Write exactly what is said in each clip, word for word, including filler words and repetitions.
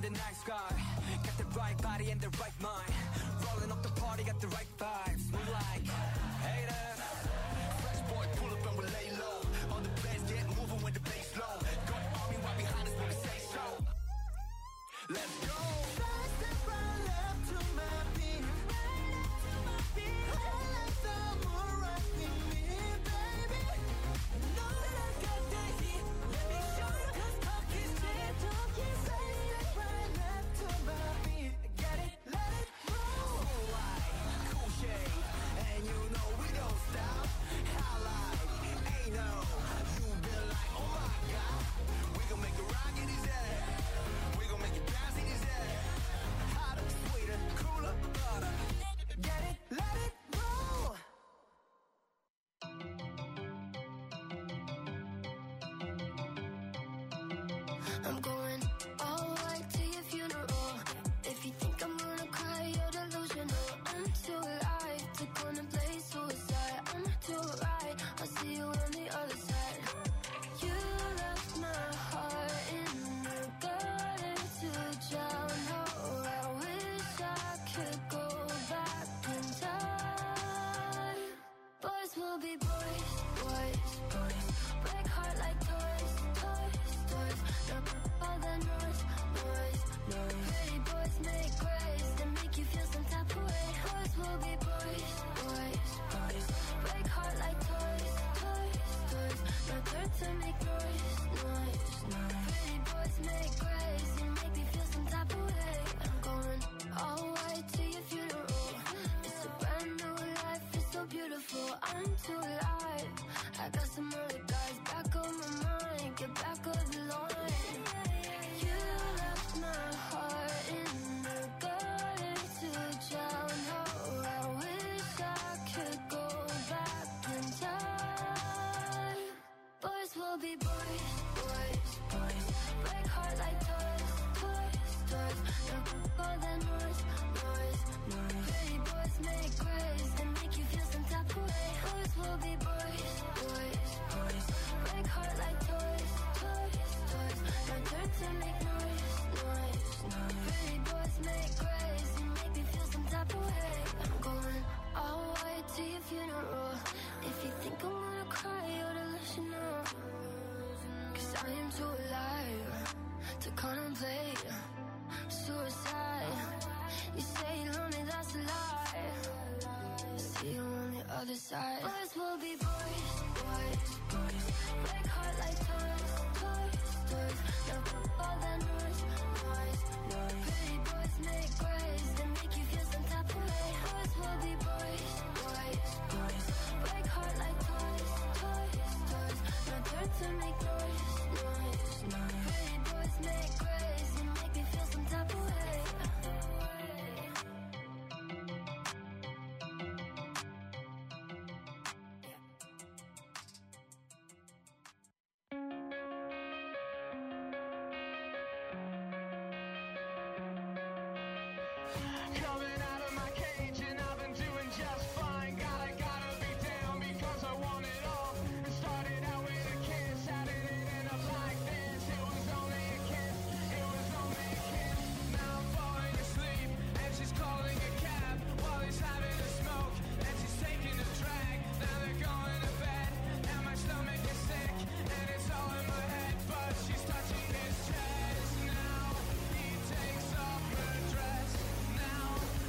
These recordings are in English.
the night sky. Got the right body and the right mind. Rolling up the party, got the right vibes. Move like haters. Fresh boy, pull up and we lay low. All the players get moving with the bass low. Got the army right behind us when we say so. Let's go. Fast step right left to my beat. Right up to my beat. I like the moon rocking me, baby. Know that I got the heat. Let me show you 'cause talk is cheap. Talk is fast step right left to my beat. Get it, let it roll. Cool light, cool shade, and you know we don't stop. Highlight, ain't no. You been like, oh my God. We gon' make it rock in his head. We gon' make it bounce in his head. Hotter, sweeter, cooler, butter. Get it, let it roll. I'm going all white to your funeral. If you think I'm gonna cry, you're delusional. I'm too alive to contemplate suicide. I'm too right, I'll see you on the other side. You left my heart in the gutter to drown. Oh, I wish I could go back in time. Boys will be boys, boys, boys. Break heart like toys, toys, toys. Now all the noise, noise, noise. Pretty boys make grace and make you feel some type of way. Boys will be boys, boys, boys. Break heart like toys, toys, toys. Now turn to make noise, noise, noise. Pretty boys make grace and make me feel some type of way. I'm going all white to your funeral. It's a brand new life, it's so beautiful. I'm too alive. I got some other guys back on my mind. Get back on the line. You left my heart in the gutter to drown. Oh, I wish I could go back in time. Boys will be boys, boys, boys. Break heart like toys, toys, toys. Now all the noise, noise, noise. Pretty boys make grace and make you feel some type of way. Boys will be boys, boys, boys. Break heart like toys, toys, toys. Now turn to make noise, noise, noise. Pretty boys make grace and make me feel some type of way. I'm going all white to your funeral. If you think I'm gonna cry, you're delusional. 'Cause I am too alive to contemplate suicide. You say you love me, that's a lie. See you on the other side. Boys will be boys, boys, boys. Break heart like toys, toys, toys. Now all the noise, noise, noise. Pretty boys make grace and make you feel some type of way. Boys will be boys, boys, boys. Break heart like toys, toys, toys. Now turn to make noise, noise, noise. Pretty boys make grace and make me feel some type of way. Coming out of my cage and I've been doing just fine. Gotta, gotta be down because I want it all. It started out with a kiss, how did it end up like this? It was only a kiss, it was only a kiss. Now I'm falling asleep and she's calling a cab while he's having a smoke and she's taking a drag. Now they're going to bed and my stomach is sick and it's all in my head, but she's touching his chest. Now he takes off her dress. Now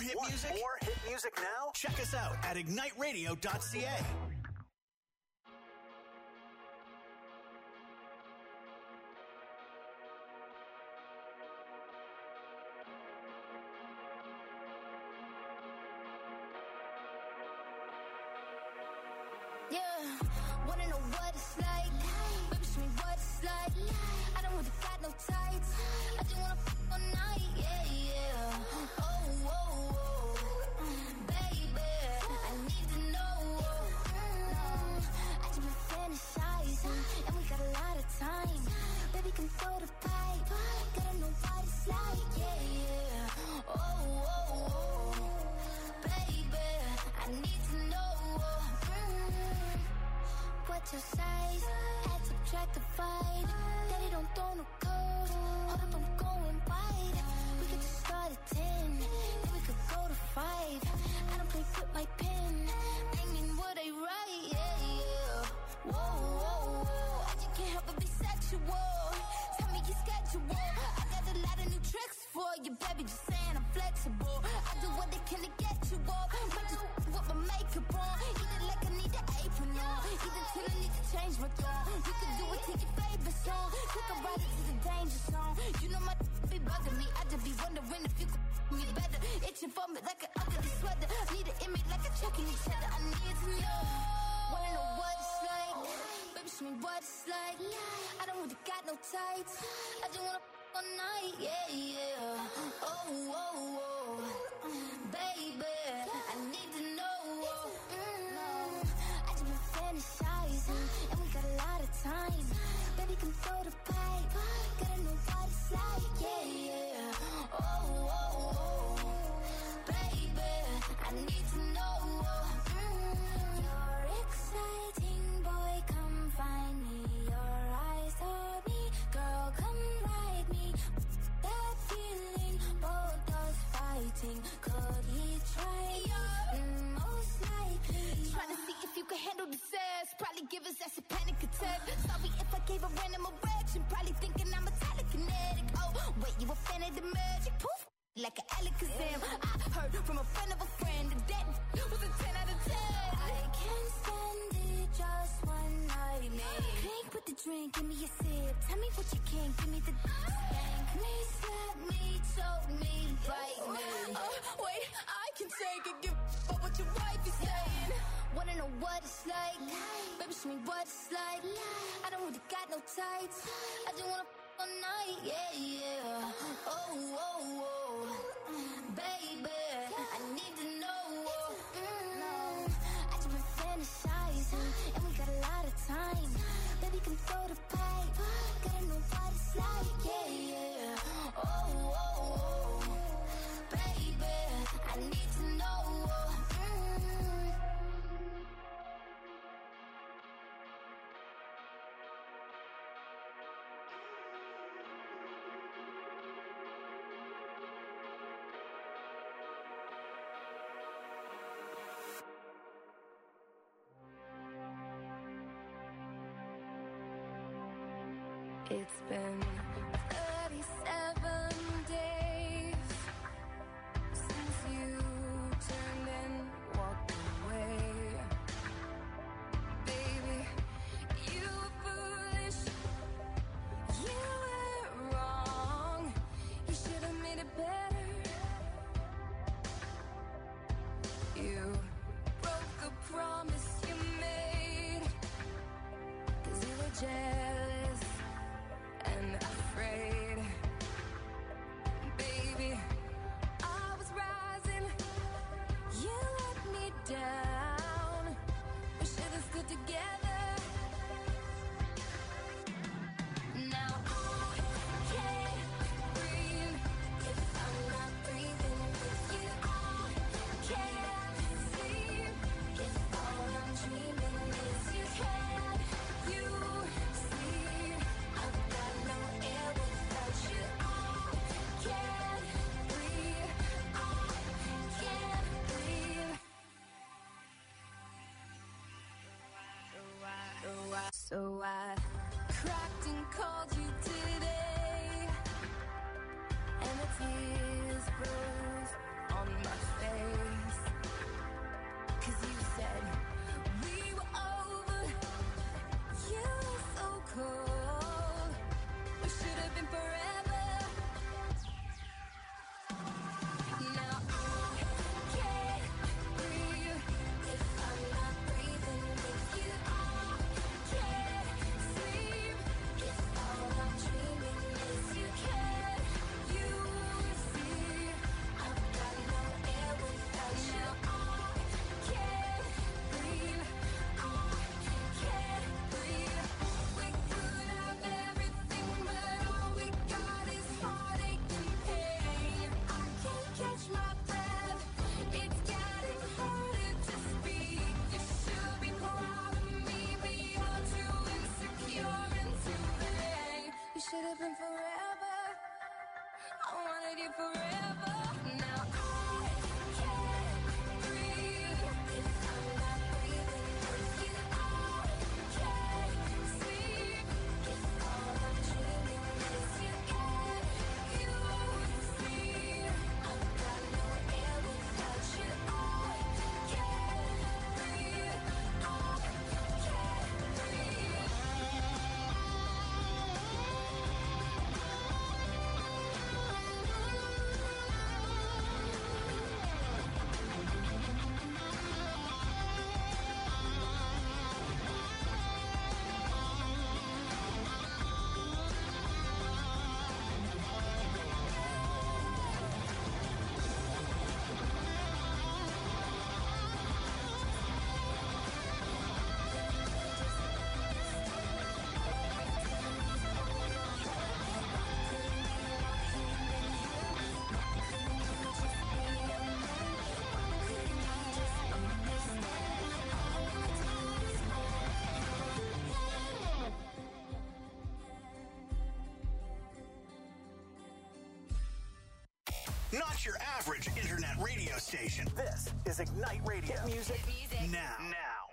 hit Want music? more hit music now? Check us out at ignite radio dot c a. Yeah, wanna know what it's like? Baby, show me what it's like. I don't really got no tights. I just wanna f all night. Yeah, yeah. Oh, oh, oh, baby, I need to know. Mm, I just been fantasizing, and we got a lot of time. Baby, come throw the pipe. Gotta know what it's like. Yeah, yeah. Oh, oh, oh, baby, I need to know. What's your size? Add, subtract, divide. Daddy don't throw no code. Hold up, I'm going wide. We could just start at ten, then we could go to five. I don't play with my pen. I mean what I write, yeah, yeah. Whoa, whoa, whoa. I just can't help but be sexual. Tell me your schedule. I got a lot of new tricks for you, baby. Just saying I'm flexible. I do what they can to get you up. Might just with my makeup on. Eat it like I need an apron on. Either till I need to change my tone. You can do it to your favorite song. Take a ride into the danger zone. You know my be bugging me. I just be wondering if you could me better. Itching for me like an ugly sweater. Need an image like a chucking each other. I need to know. Wanna know what it's like? Baby, show me what it's like. I don't really got no tights. I just wanna f all night. Yeah, yeah. Oh, oh, oh, baby, I need to know. Mm, I just been fantasizing, and we got a lot of time. Baby, come throw the pipe. Gotta know what it's like. Yeah, yeah. Oh, oh, oh, baby, I need to know. Mm, you're exciting, boy, come find me. Your eyes told me, girl, come ride me. That feeling, both us fighting. Could he try? Mm, most likely. Trying to see if you can handle the sass. Probably give us that's a panic attack. Sorry if I gave a random erection. Probably thinking I'm a telekinetic. Oh, wait, you a fan of the magic? Poof, like an Alakazam. I heard from a friend of a friend that that was a ten out of ten. I can't stand it, just one night, man. Clink with the drink, give me a sip. Tell me what you can, give me the spank me, slap me, choke me, bite me. Oh, wait, I can take it, give up what your wife is saying. Wanna know what it's like? Baby, show me what it's like. I don't really got no tights. I just wanna f all night, yeah, yeah. Oh, oh, oh, baby, I need to know. Mm, I just been fantasizing, and we got a lot of time. Baby, come throw the pipe. Gotta know what it's like, yeah, yeah. Oh, oh, oh, baby, I need to know. Mm. It's been thirty-seven days since you turned and walked away. Baby, you were foolish. You were wrong. You should have made it better. You broke a promise you made. 'Cause you were jealous and afraid. Baby, I was rising. You let me down. We should have stood together. Now I can't breathe if I'm not breathing with you. I can't sleep if all I'm dreaming is you. Can you see? I've got no air without you. I can't breathe. I can't breathe. So I cracked and called you today, and the tears froze on my face. not your average internet radio station. This is Ignite Radio. Hit music, Hit music. now. Now.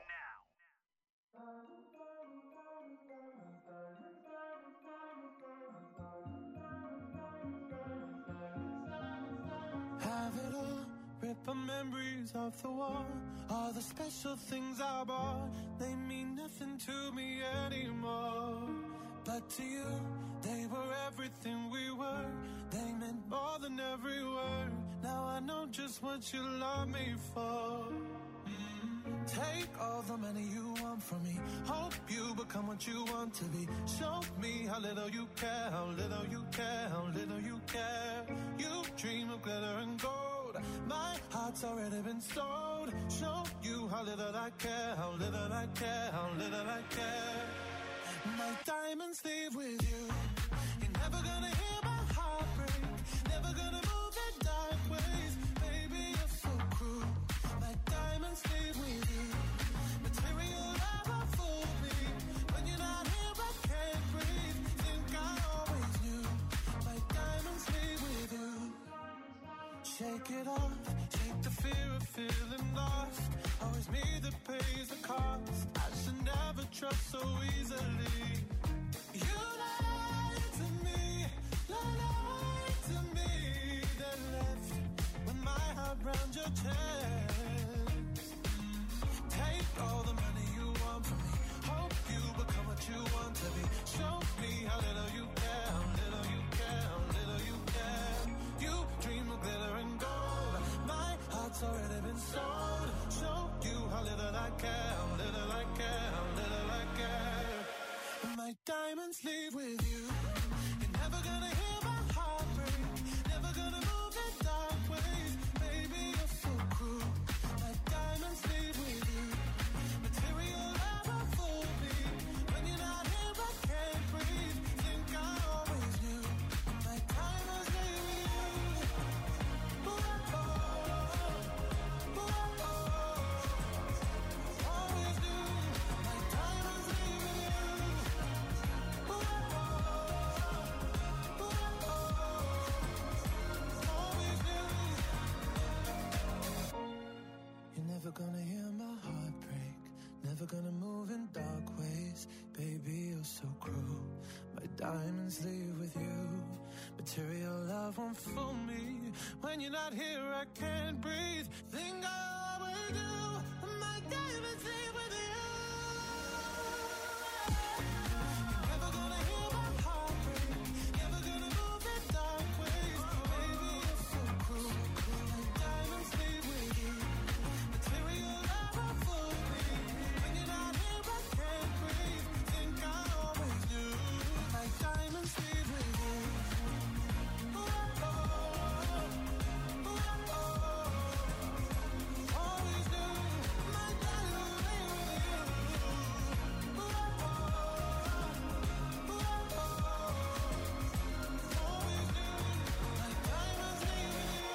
Have it all, rip the memories off the wall. All the special things I bought, they mean nothing to me anymore. But to you, they were everything we were. They meant more than every word. Now I know just what you love me for. Mm. Take all the money you want from me. Hope you become what you want to be. Show me how little you care, how little you care, how little you care. You dream of glitter and gold. My heart's already been sold. Show you how little I care, how little I care, how little I care. My diamonds leave with you. You're never gonna hear my heart break. Never gonna move in dark ways. Baby, you're so cruel. My diamonds leave with you. Material never fooled me. When you're not here, I can't breathe. Think I always knew. My diamonds leave with you. Shake it off. Shake the fear of feeling lost. Always me that pays the cost. I should never trust so easily. You lied to me, lied to me. Then left with my heart round your chest. Take all the money you want from me. Hope you become what you want to be. Show me how little you care, how little you care, how little you care. You dream of glitter and gold. My heart's already been sold. Show you how little I care, how little I care, how little I care. And my diamonds leave with you. You're never gonna hear my heart break. Never gonna move in dark ways. Baby, you're so cruel. My diamonds leave with you. Material never fooled me. When you're not here, I can't breathe. Think I always knew. My diamonds leave with you. Ooh, oh, ooh, oh, always knew. My diamonds leave with you. Ooh, oh, ooh, oh, always knew. You're never gonna hear my heart break. Never gonna move in dark ways. Baby, you're so cruel. My diamonds leave with you. Material love won't fool me. When you're not here, I can't breathe. Think I always do. My diamonds leave with you. You're never gonna hear my heart break. Never gonna move in dark ways. Baby, you're so cruel. My diamonds leave with you. Material never fooled me. When you're not here, I can't breathe. Think I always knew. My diamonds leave with you. Ooh, oh, ooh, oh, always knew. My diamonds leave with you. Ooh, oh, ooh, oh, always knew. My diamonds leave with you.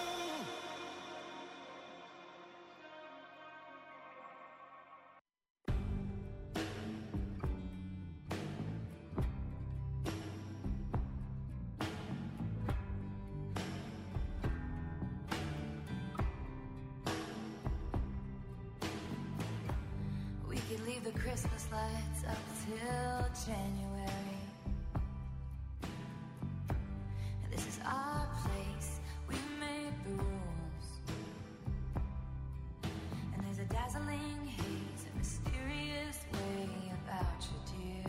We could leave the Christmas lights up till January. This is our place, we made the rules. And there's a dazzling haze, a mysterious way about you, dear.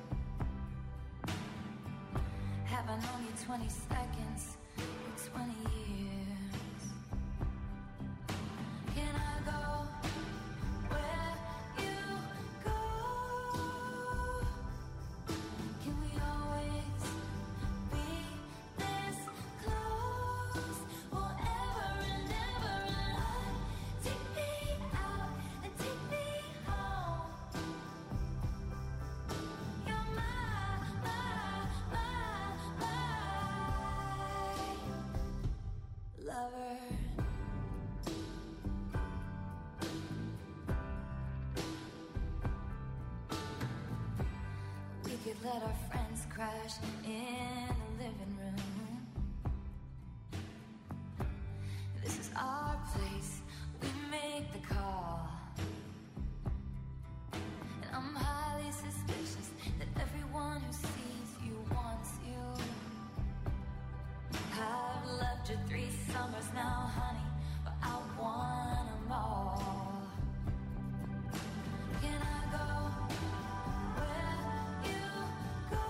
Have I known you twenty seconds or twenty years? Can I go where you go? Can we always be this close? Forever and ever and on. Take me out and take me home. You're my, my, my, my lover. We could let our friends crash in the living room. our place, we make the call. And I'm highly suspicious that everyone who sees you wants you. I've loved you three summers now, honey, but I want them all. Can I go where you go?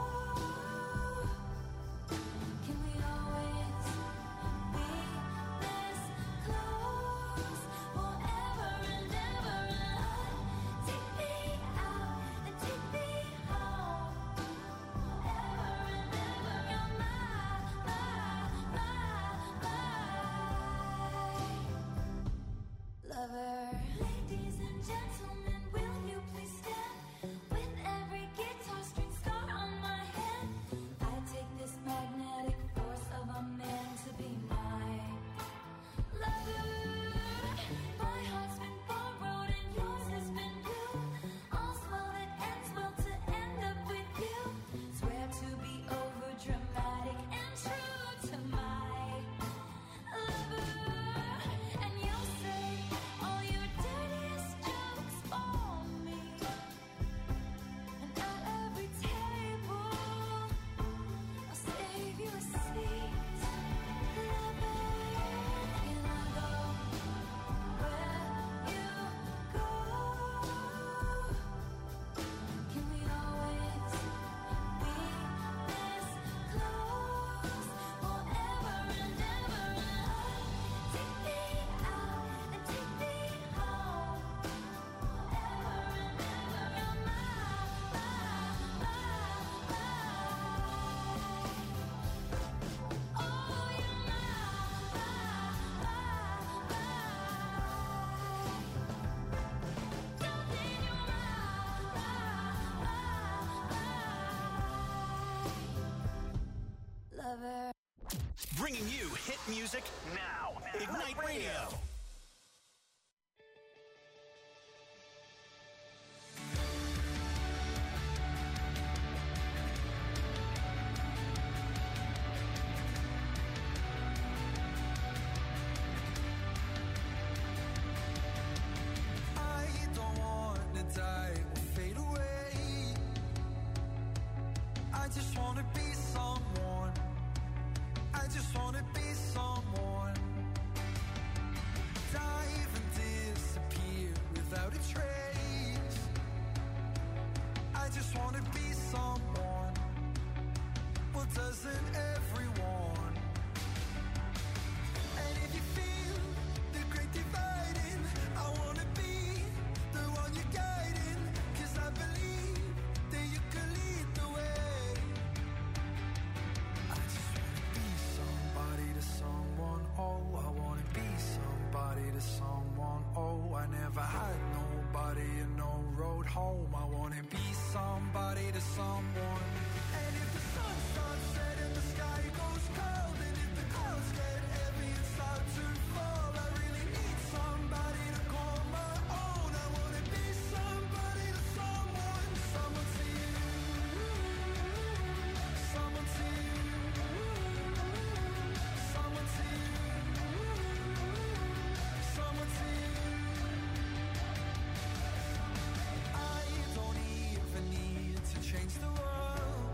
Can we always be this close forever and ever? And take me out and take me home forever and ever. You're my, my, my, my lover. Ladies and gentlemen, will you please stand with every guitar string scar on my head? I take this magnetic force of a man to be my lover. My heart's been borrowed and yours has been blue. All's well that ends well to end up with you. Swear to be over dramatic and true to my lover. And you'll say all your dirtiest jokes for me. And at every table I'll save you a seat. Lover, can I go where you go? Can we always be this close forever and ever? Take me out and take me home forever and ever. You're my, my, my, my. Oh, you're my, my, my, my. Darling, you're my, my, my, my. Lover. Bringing you hit music now. Ignite Radio. I don't wanna die or fade away. I just wanna be someone. I just wanna be someone. Dive and disappear without a trace. I just wanna be someone. Well, doesn't everyone? And if you feel the great dividing, I wanna be the one you're guiding. 'Cause I believe that you can lead the way. I just wanna be somebody to someone. Oh, I wanna be somebody to someone. Oh, I never had nobody and no road home. I wanna be somebody to someone. And if the sun starts setting, the sky goes cold. And if the clouds get heavy and start to fall, I really need somebody to call my own. I wanna be somebody to someone. Someone to you. Someone to you. Someone to you. Someone to you. I don't even need to change the world.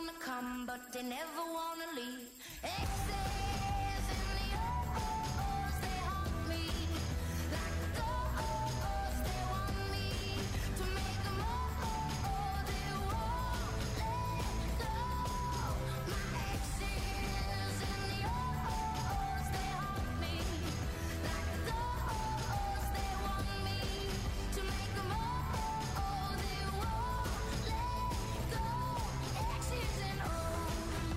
wanna come, but they never wanna leave. Exes in the O's, they haunt me. Like ghosts, they want me to make them all. They won't let go. My exes in the O's, they haunt me. Like ghosts, they want me to make them all. They won't let go. Exes and O's.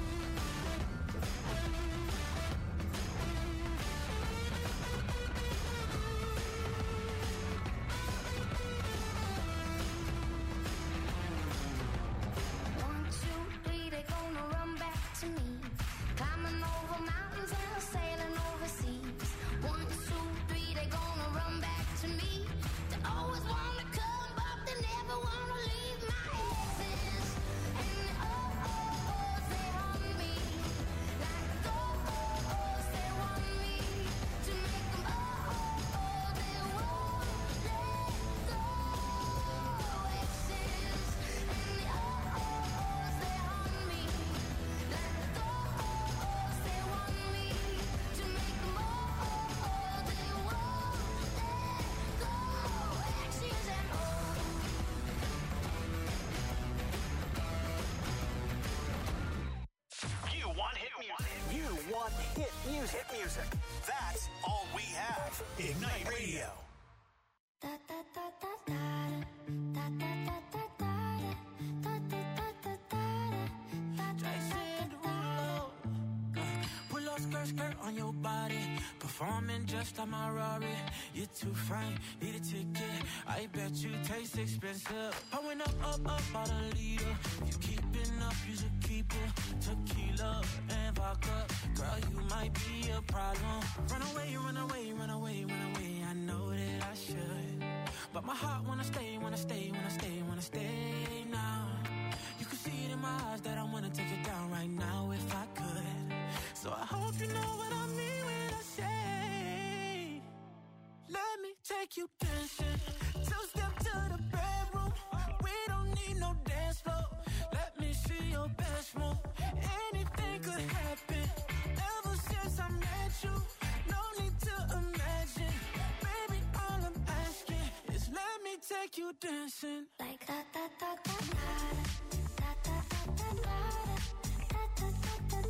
One, two, three, they gonna run back to me. Climbing over mountains and sailing overseas. One, two, three, they gonna run back to me. They always wanna come, but they never wanna leave. My exes and the O's, they haunt me. Like ghosts, they want me to make them all. They won't let go. Exes and the O's, they haunt me. Like ghosts, they want me to make them all. They won't let go. Exes and O's. You want hit music. You want hit music. Hit music. That's all we have. Ignite Radio. Da da da da da da da da da da da da da da da. Jason Derulo. Pull up skirt, skirt on your body. Performing just like my Rari. You're too fine, need a ticket. I bet you taste expensive. Pouring up, up, up, out a leader. If you keeping up, you should keep it. Tequila and vodka. Girl, you might be a problem. Run away, run away, run away, run away. I know that I should. But my heart wanna stay, wanna stay, wanna stay, wanna stay now. You can see it in my eyes that I wanna take it down right now if I could. So I hope you know what I mean when I say, let me take you dancing. Two step to the bedroom. We don't need no dance floor. Let me see your best move. Anything could happen. Ever since I met you, no need to imagine. Baby, all I'm asking is let me take you dancing. Like da da da da da da da da da da da da da da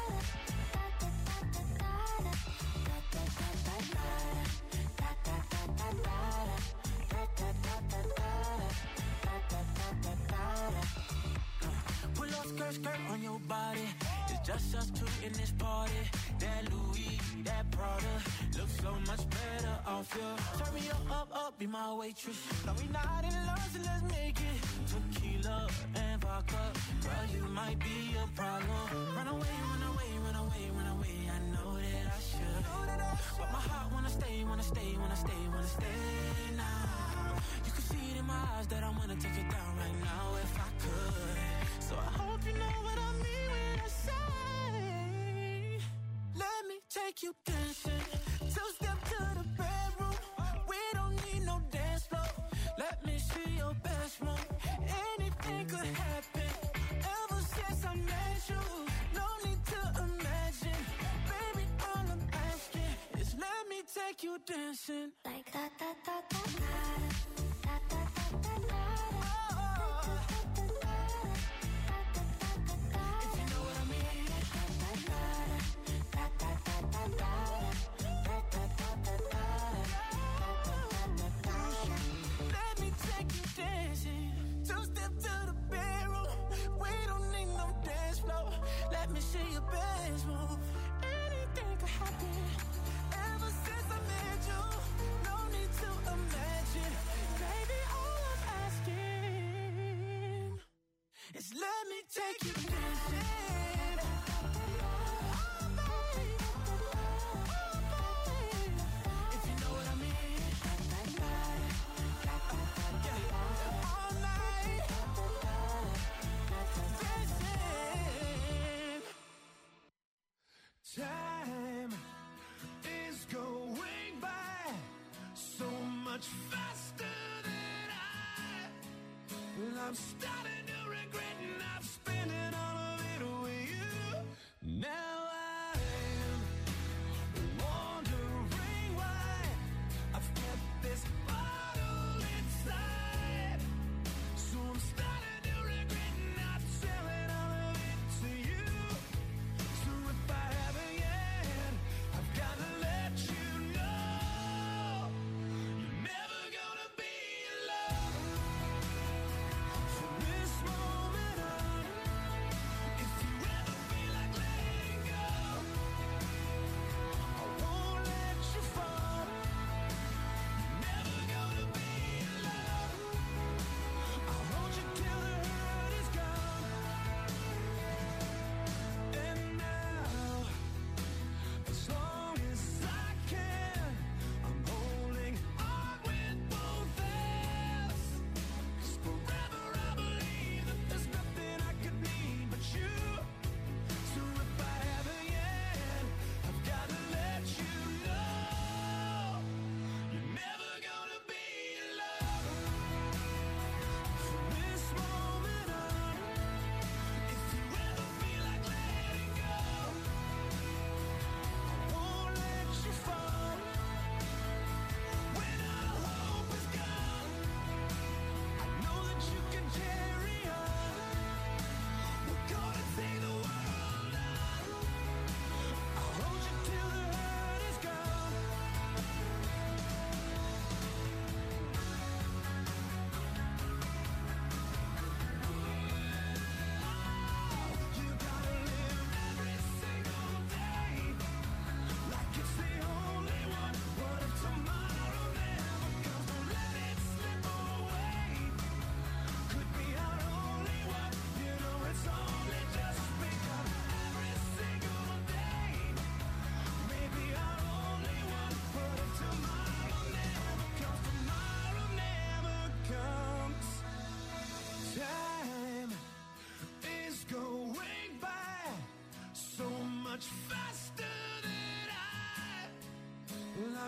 Pull up skirt, skirt on your body. It's just us two in this party. That Louis, that Prada looks so much better off you. Turn me up, up, up, be my waitress. No, we not in love, so let's make it. Tequila and vodka. Girl, you might be a problem. Run away, run away, run away, run away. I know that I should. But my heart wanna stay, wanna stay, wanna stay, wanna stay now. You can see it in my eyes that I wanna take it down right now if I could. So I hope you know what I mean when I say, let me take you dancing. Two step to the bedroom. We don't need no dance floor. Let me see your best move. Anything could happen. Ever since I met you, no need to imagine. Baby, all I'm asking is let me take you dancing. like da da da da da da da da da da. If you know what I mean. Let me take you dancing. Two step to the bedroom. We don't need no dance floor. Let me see your best move. Anything could happen. Ever since I met you, no need to imagine. Baby, all I'm asking is let me take you dancing. If you know what I mean. Yeah. All night. Dancing. Time is going by so much faster than I. Well, I'm starting to regret and I've spent it all of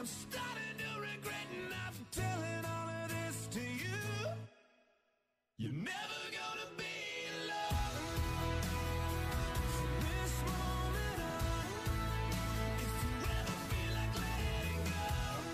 I'm starting to regret not telling all of this to you. You're never gonna be alone from this moment on. If you ever feel like letting go,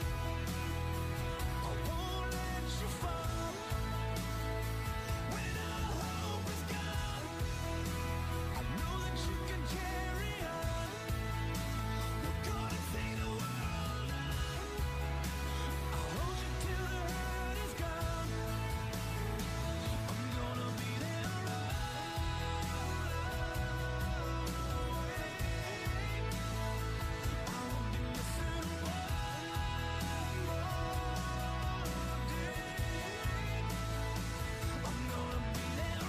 I won't let you fall. When all hope is gone, I know that you can carry on. We're gonna take the world on. I'll hold you till the hurt is gone. I'm gonna be there I won't be missing one more day. I'm gonna be there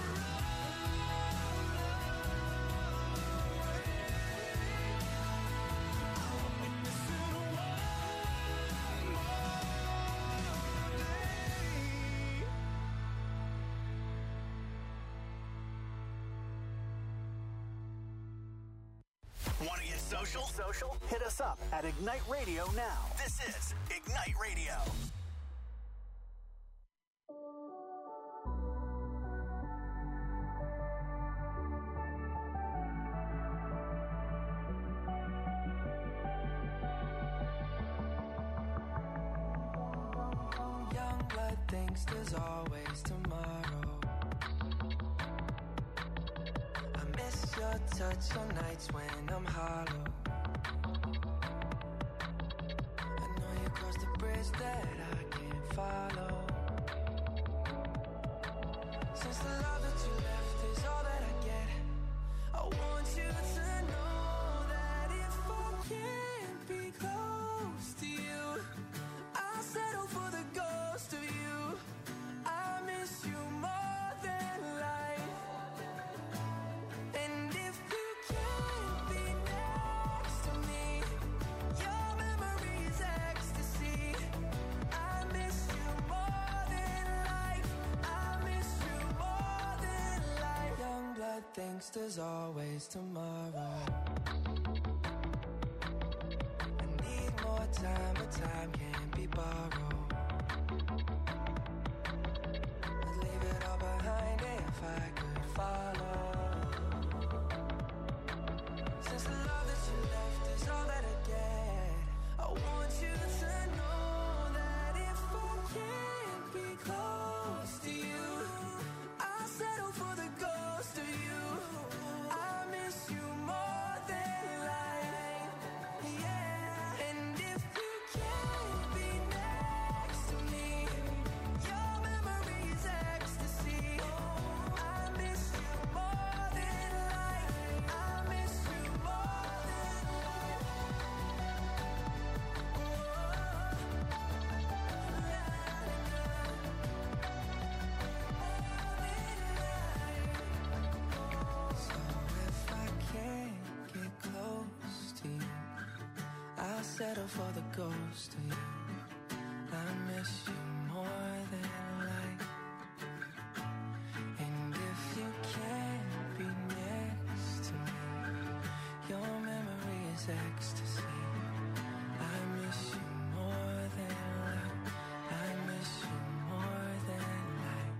I won't be missing one more day. Want to get social? Social? Hit us up at Ignite Radio now. This is Ignite Radio. Young blood thinks there's always tomorrow. I miss your touch on nights when I'm hollow. I know you crossed a bridge that I can't follow. Since the love that you left is all that I get, I want you to know that if I can't be close to you, I'll settle for the ghost of you. I miss you more than life. And if you can't be next to me, your memory is ecstasy. I miss you more than life. I miss you more than life. Young blood thinks there's always tomorrow. I need more time, but time can't be borrowed. I'd leave it all behind if I could follow. Since the love that you left is all that I get, I want you to know that if I can't be close to you, I'll settle for the ghost of you. I miss you more than life. Yeah. And if you can't be next to me, your memory is ecstasy. I miss you more than life. I miss you more than life. So if I can't get close to you, I'll settle for the ghost of you. I miss you more than life. And if you can't be next to me, your memory is ecstasy. I miss you more than life. I miss you more than life.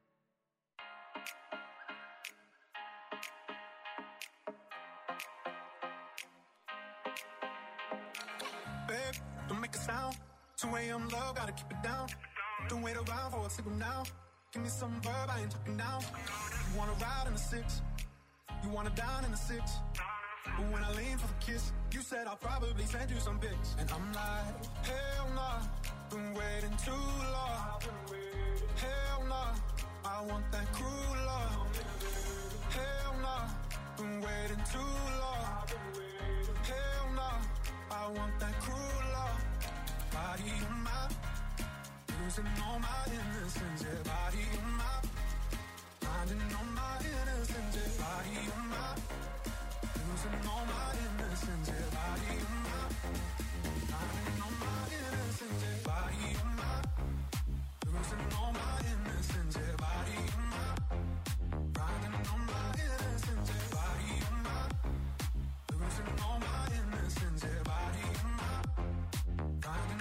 Babe, don't make a sound. two a.m. love, gotta keep it down. Don't wait around for a signal now. Give me some verb, I ain't talking now. You wanna ride in the six, you wanna dine in the six. But when I lean for the kiss, you said I'll probably send you some pics. And I'm like, hell nah, been waiting too long. Hell nah, I want that cruel love. Hell nah, been waiting too long. Hell nah, I want that cruel love. Body on my, losing all my innocence. Yeah, body on my, finding all my innocence. Yeah, body on my, losing all my innocence. Yeah, body on my, finding all my innocence. Yeah, body on my, losing all my innocence. Yeah, body on my, finding all my innocence. Yeah, body on my, losing all my innocence. Yeah, body on my, finding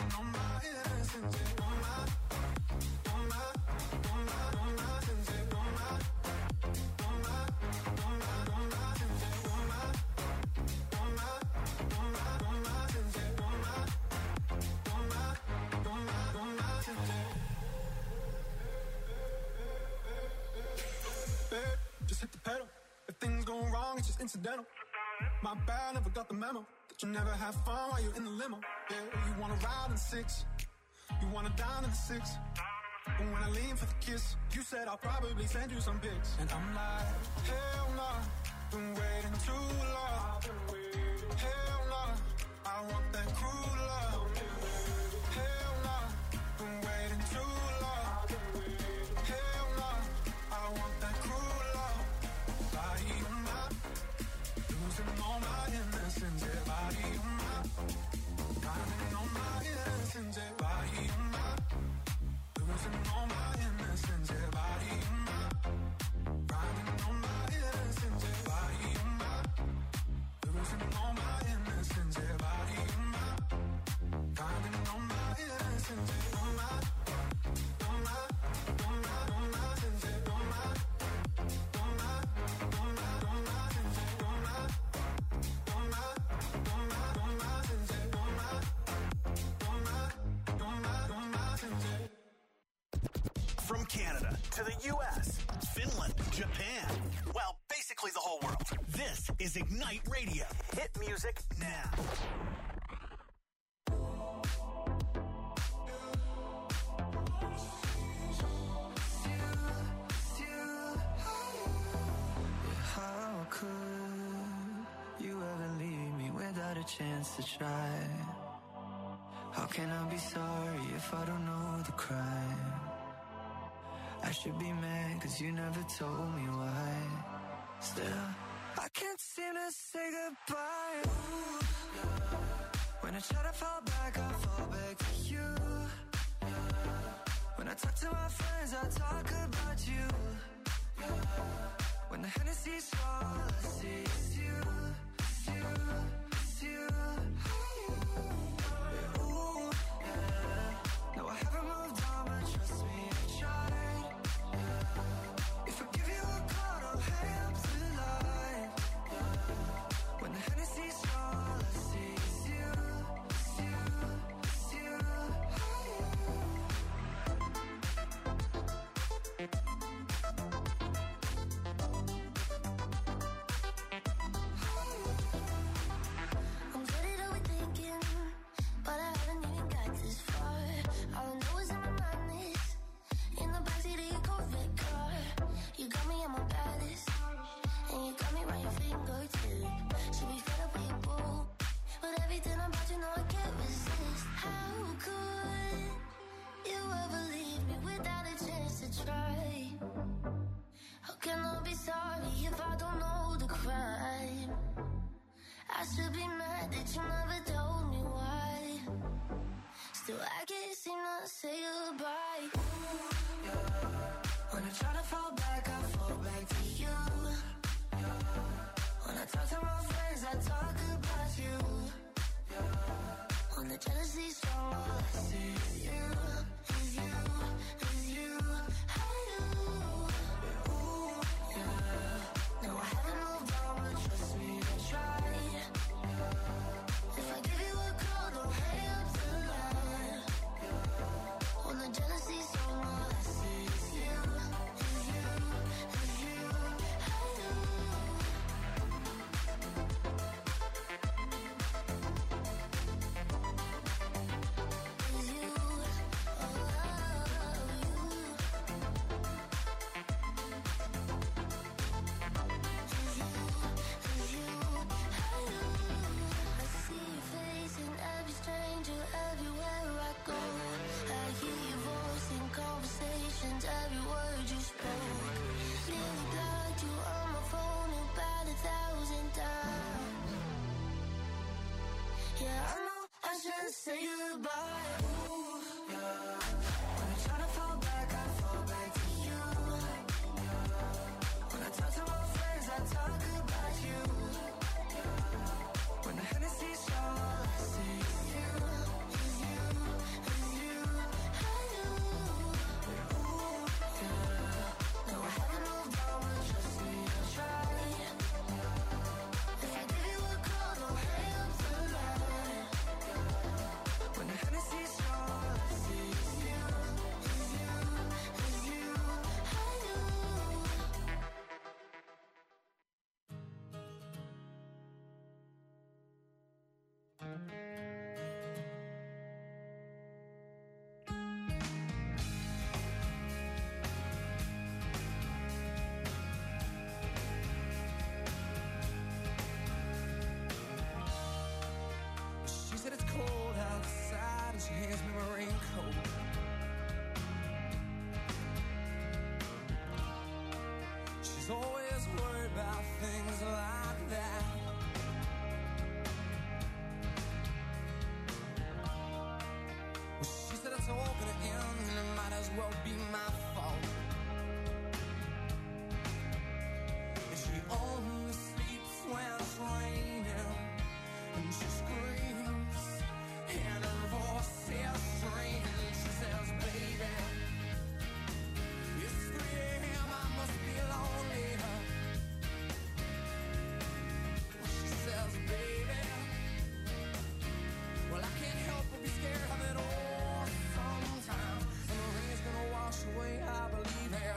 incidental. My bad, never got the memo. That you never have fun while you're in the limo. Yeah, you wanna ride in six. You wanna dine in the six. But when I lean for the kiss, you said I'll probably send you some pics. And I'm like, hell nah, been waiting too long. Hell nah, I want that cruel love. Hell nah, been waiting too long. Hell nah, I want that cruel love. Body on my, losing all my innocence. Yeah, body on my, finding all my innocence. Yeah, body on my, losing all my innocence. Yeah, body on my, finding all my innocence. Yeah, body on my, losing all my innocence. Yeah, body on my, finding all my innocence. Yeah, on my, on my, on my, on my, yeah, on my, on my, on my, on my, yeah, on my, on my, on my, on my, yeah, on my, on my, on my, on my, yeah. From Canada to the U S, Finland, Japan, well, basically the whole world. This is Ignite Radio. Hit music now. How could you ever leave me without a chance to try? How can I be sorry if I don't know the crime? I should be mad cause you never told me why. Still, I can't seem to say goodbye. Ooh, yeah. When I try to fall back, I fall back to you. Yeah. When I talk to my friends, I talk about you. Yeah. When the Hennessy's all I see is you, it's you, it's you. Yeah, ooh, yeah. No, I haven't moved on, but trust me, I tried. Yeah. If I give you a call, don't hang up the line. Yeah. When the Hennessy's all I see is you, it's you, it's you. I'm getting overthinking, but I haven't even got this far. All I know is in my mind is in the backseat of your Corvette car. You got me on my baddest, and you got me right your fingertip. Should be fed up with your boo, but everything about you know I can't resist. How could you ever leave me without a chance to try? How can I be sorry if I don't know the crime? I should be mad that you never told me why. Still, I can't seem to say goodbye. Ooh, yeah. When I try to fall back, I fall back to you. Yeah. When I talk to my friends, I talk about you. Yeah. When the jealousy's strong, all I see is you, is you, is you. I do. Yeah, ooh, yeah. No, I haven't moved on, but trust me, I tried. Yeah. If I give you a call, don't hang up the line. Yeah. When the jealousy's strong, all I see is you, is you, is you. I do. Is you, say goodbye. Ooh, yeah. When I try to fall back, I fall back to you. Yeah. When I talk to my friends, I talk about you. Yeah. When the Hennessy's all I see is you, is you, is you. I do. Yeah. Ooh, yeah. No, I haven't moved on, but trust me, I tried. Yeah. If I give you a call, don't hang up the line. Yeah. When the Hennessy's was always worried about things like that. Well, she said it's all gonna end and it might as well be my fault. And she only sleeps when it's raining, and she screams and her voice is strange. She says, baby, it's three a.m. I must be lonely. She says, baby, well, I can't help but be scared of it all sometimes. And the rain's gonna wash away, I believe it.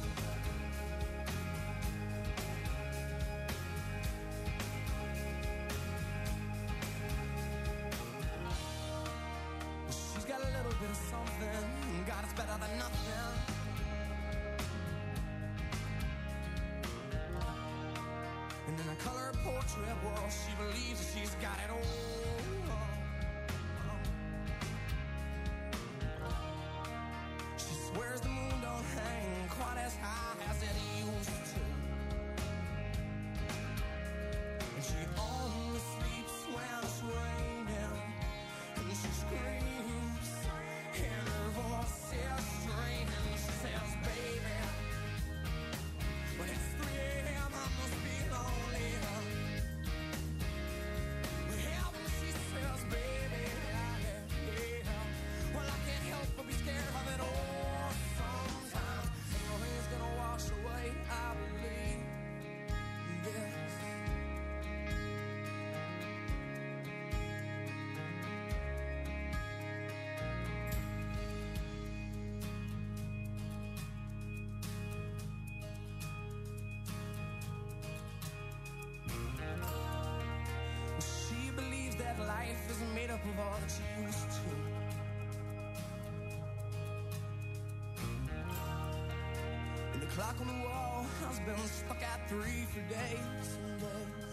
She's got a little bit of something. God, it's better than nothing. And in a color portrait, well, she believes that she's got it all. She swears the moon don't hang quite as high as it used to. And she only sleeps when it's raining, and she screams and her voice is strange. And she says, baby, when it's three a.m. I must be lonely. But heaven, she says, baby, yeah, yeah. Well, I can't help but be scared of it all sometimes. And the rain's gonna wash away, I believe this. She believes that life is made up of all that she used to. And the clock on the wall has been stuck at three for days and days.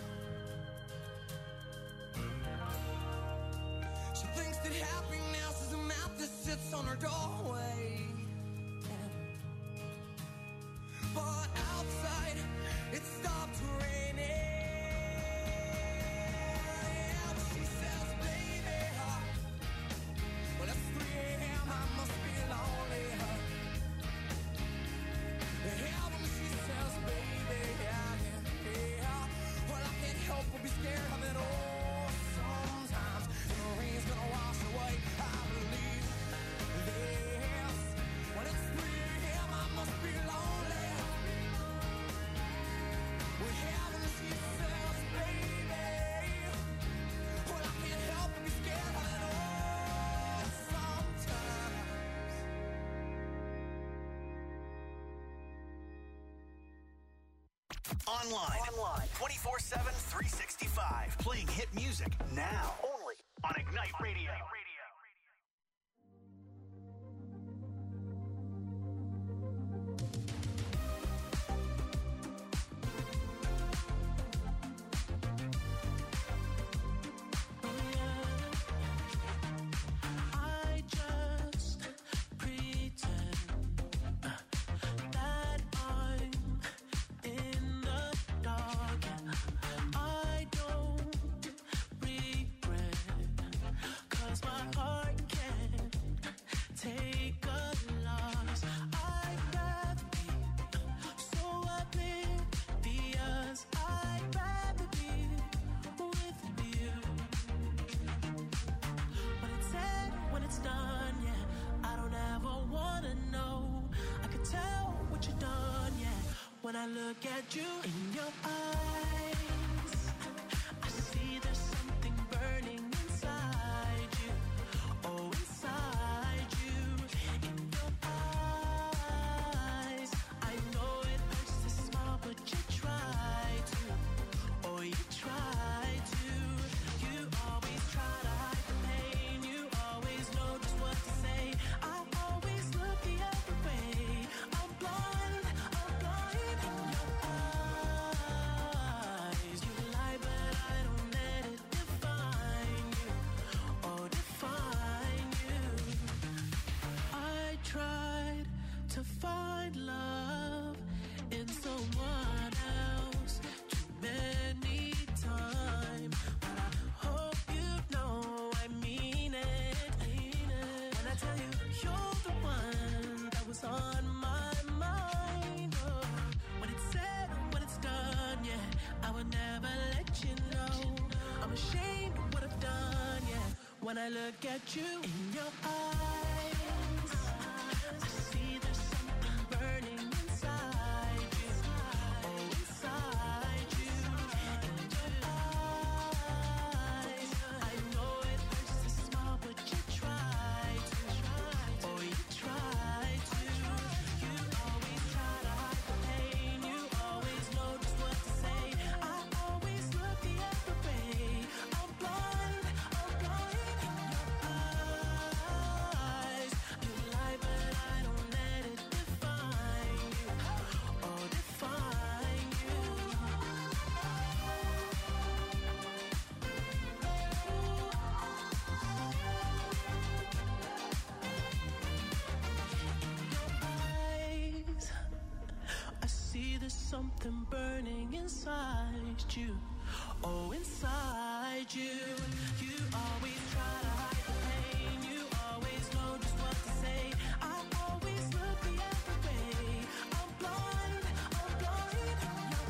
She thinks that happiness is a map that sits on her doorway. But outside, it stopped raining. And she says, baby, well, it's three a.m. I must be lonely. Heaven, she says, baby, yeah, yeah, yeah. Well, I can't help but be scared of it all sometimes. And the rain's gonna wash away, I believe this. When it's three a.m. I must be lonely. Well, heaven, she says, baby, well, I can't help but be scared of it all sometimes. Online. Online. twenty-four seven, three sixty-five. Playing hit music now. Only on Ignite Radio. I just pretend that I'm in the dark. I don't regret, 'cause my heart can't take a loss. I'd rather be so oblivious. I'd rather be with you. When it's said, when it's done, yeah, I don't ever wanna know. I can tell what you've done, yeah. When I look at you in your eyes, I see there's something burning inside you. Oh, inside you, in your eyes. I know it hurts to smile, but you try to. Oh, you try to. You always try to hide the pain. You always know just what to say. I always look the other way. I'm blind, I'm blind in your eyes. I look at you in your eyes, I see there's something burning inside you. Oh, inside you. In your eyes, I know it hurts to smile, but you try to. Oh, you try to. You always try to hide the pain. You always know just what to say. I always look the other way. I'm blind, I'm blind in your eyes. You lie, but I don't let it define you. Oh, define you. Eyes, I see there's something burning inside you. Oh, inside you. You always try to hide the pain. You always know just what to say. I always look the other way. I'm blind, I'm blind in your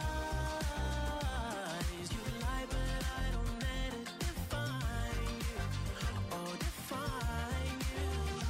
eyes. You lie, but I don't let it define you. Oh, define you.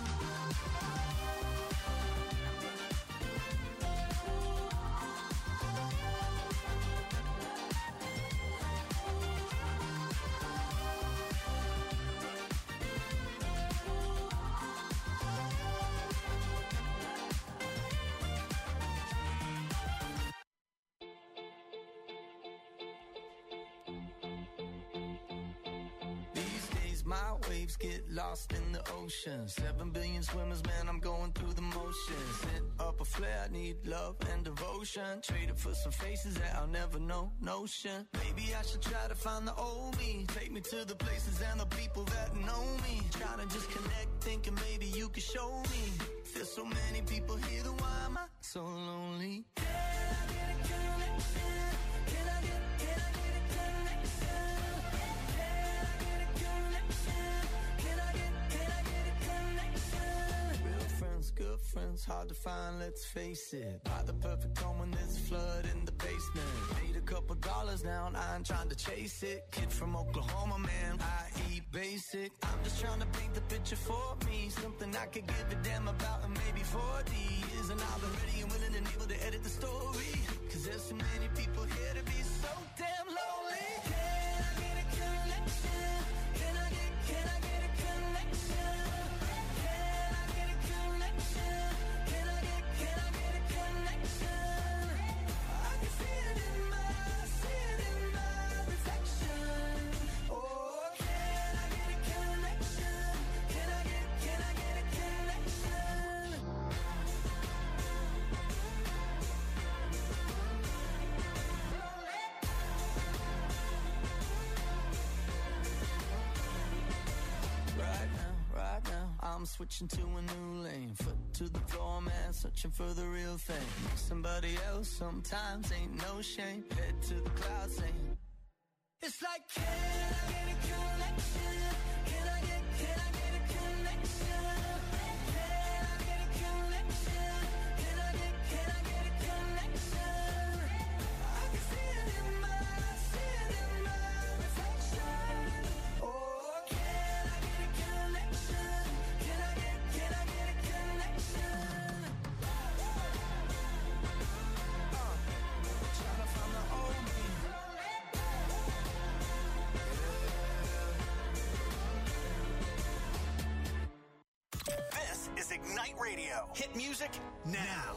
These days my waves get lost in the ocean. Seven billion swimmers, man, I'm going through the motions. Lit up a flare, need love and devotion. Traded for some faces that I'll never know, notion. Maybe I should try to find the old me. Take me to the places and the people that know me. Trying to just connect, thinking maybe you could show me. There's so many people here, then why am I so lonely? Can I get a connection? Can I get, can I get a connection? Can I get a connection? Can I get, can I get a connection? Real friends, good friends, hard to find, let's face it. Buy the perfect home when there's a flood in the basement. Made a couple dollars now and I ain't trying to chase it. Kid from Oklahoma, man, I eat basic. I'm just trying to paint the picture for me. Something I could give a damn about in maybe forty years. And I'll be ready and willing and able to edit the story. Cause there's so many people here to be so damn lonely. Can I get a connection? Can I get, can I get a connection? Can I get a connection? Can I get, can I get a connection? I can see it in my, see it in my reflection. Oh, can I get a connection? Can I get, can I get a connection? Right now, right now, I'm switching to a new lane. Foot to the floor, man, searching for the real thing. Somebody else sometimes ain't no shame. Head to the clouds saying, it's like, can I get a connection? Can I get, can I get a connection? Can I get a connection? Can I get, can I get a connection? I can see it in my, see it in my reflection. Oh, can I get a connection? Can I get, can I get a connection? Uh, trying to find the old me. This is Ignite Radio. Hit music now.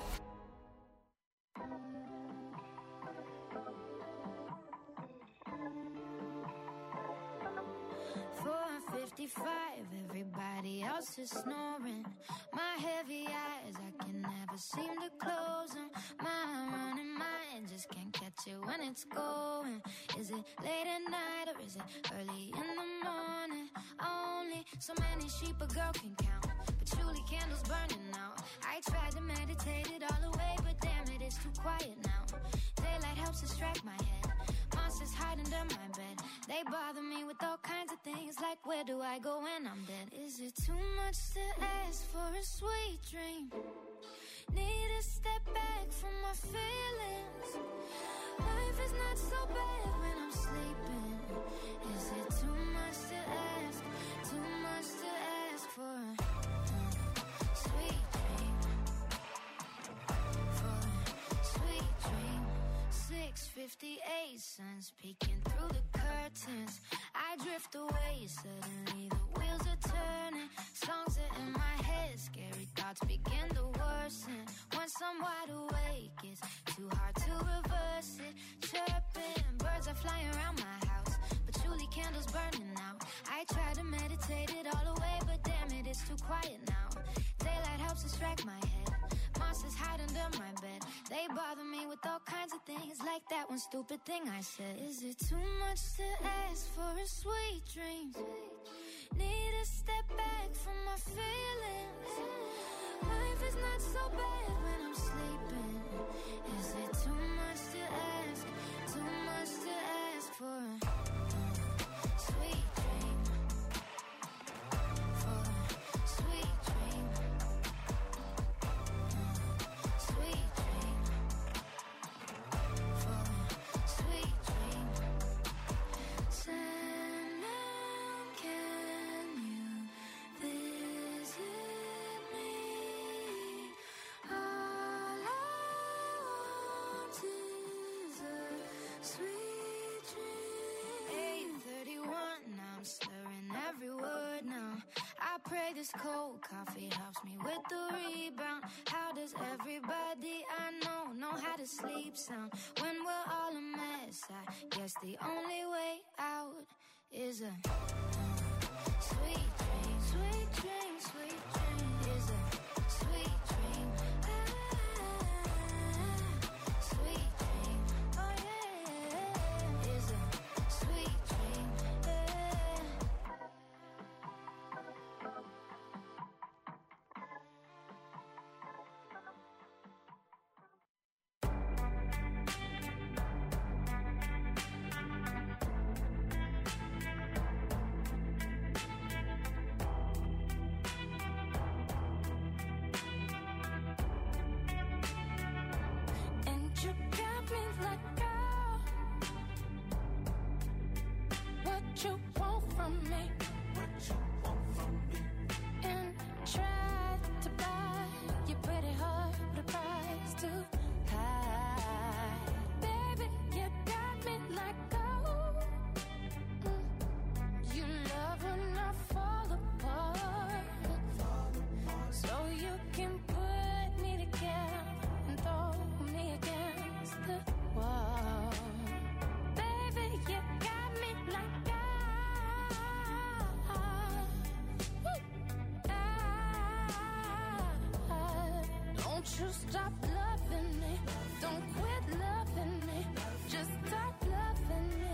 four fifty-five, everybody else is snoring. My heavy eyes, I can never seem to close them. My running mind just can't catch it when it's going. Is it late at night or is it early in the morning? Only so many sheep a girl can count, patchouli candles burning out. I tried to meditate it all away, but damn it, it's too quiet now. Daylight helps distract my head. Monsters hide under my bed. They bother me with all kinds of things, like where do I go when I'm dead? Is it too much to ask for a sweet dream? Need to step back from my feelings. Life is not so bad when I'm sleeping. Is it too much to ask? Too fifty-eight suns peeking through the curtains. I drift away, suddenly the wheels are turning. Songs are in my head, scary thoughts begin to worsen. Once I'm wide awake, it's too hard to reverse it. Chirping, birds are flying around my house, but truly candles burning out. I try to meditate it all away, but damn it, it's too quiet now. Daylight helps distract my head. Monsters hide under my bed. They bother me with all kinds of things, like that one stupid thing I said. Is it too much to ask for a sweet dream? Need to step back from my feelings. Life is not so bad when I'm sleeping. Is it too much to ask? Too much to ask for a sweet dream? For a sweet dream. Sweet dream. For a sweet dream. Sandman, can you visit me? All I want is a sweet dream. eight thirty-one, now I'm slurring every word now. I pray this cold coffee helps me with the rebound. How does everybody I know know how to sleep sound when we're all a mess? I guess the only way out is a sweet dream, sweet dream, sweet dream. Is a sweet dream. Ah, sweet dream. Oh yeah. Is a sweet dream. Yeah. And you got me like, girl, what you want from me? What you want from me? And tried to buy your pretty heart with a price too high. Baby, you got me like, oh, mm. You love when I fall apart, so you can put me together and throw me against the wall. Baby, you got me like, ah, ah. Don't you stop loving me, don't quit loving me, just stop loving me.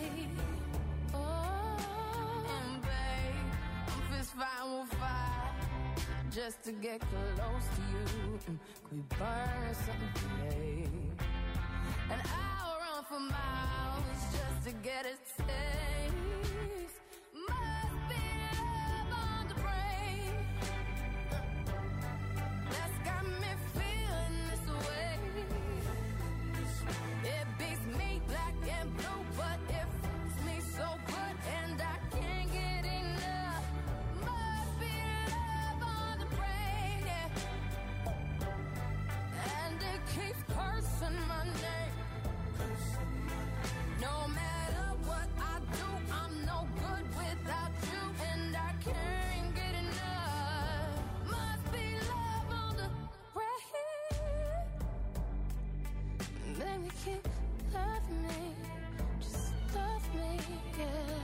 Oh, and babe, I'm fist fighting with fire just to get close to you. Mm, Could we burn something today? And I'll run for miles just to get a taste. Must be love on the brain that's got me feeling this way. It beats me black and blue, but it fits me so good, and I can't get enough. Must be love on the brain, yeah. And it keeps cursing my name. No matter what I do, I'm no good without you, and I can't get enough. Must be love on the brain. Baby, keep loving me, just love me, yeah.